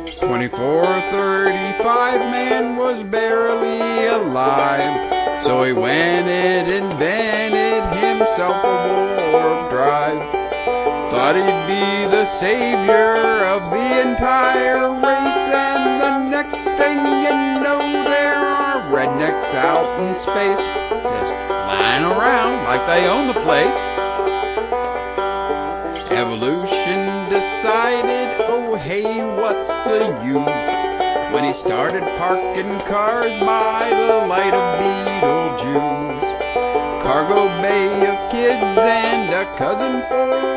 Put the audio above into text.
2435 man was barely alive, so he went and invented himself a warp drive. Thought he'd be the savior of the entire race, and the next thing you know, there are rednecks out in space, just flying around like they own the place. Evolution decided, oh hey, what's the use, when he started parking cars by the light of Beetlejuice. Cargo bay of kids and a cousin for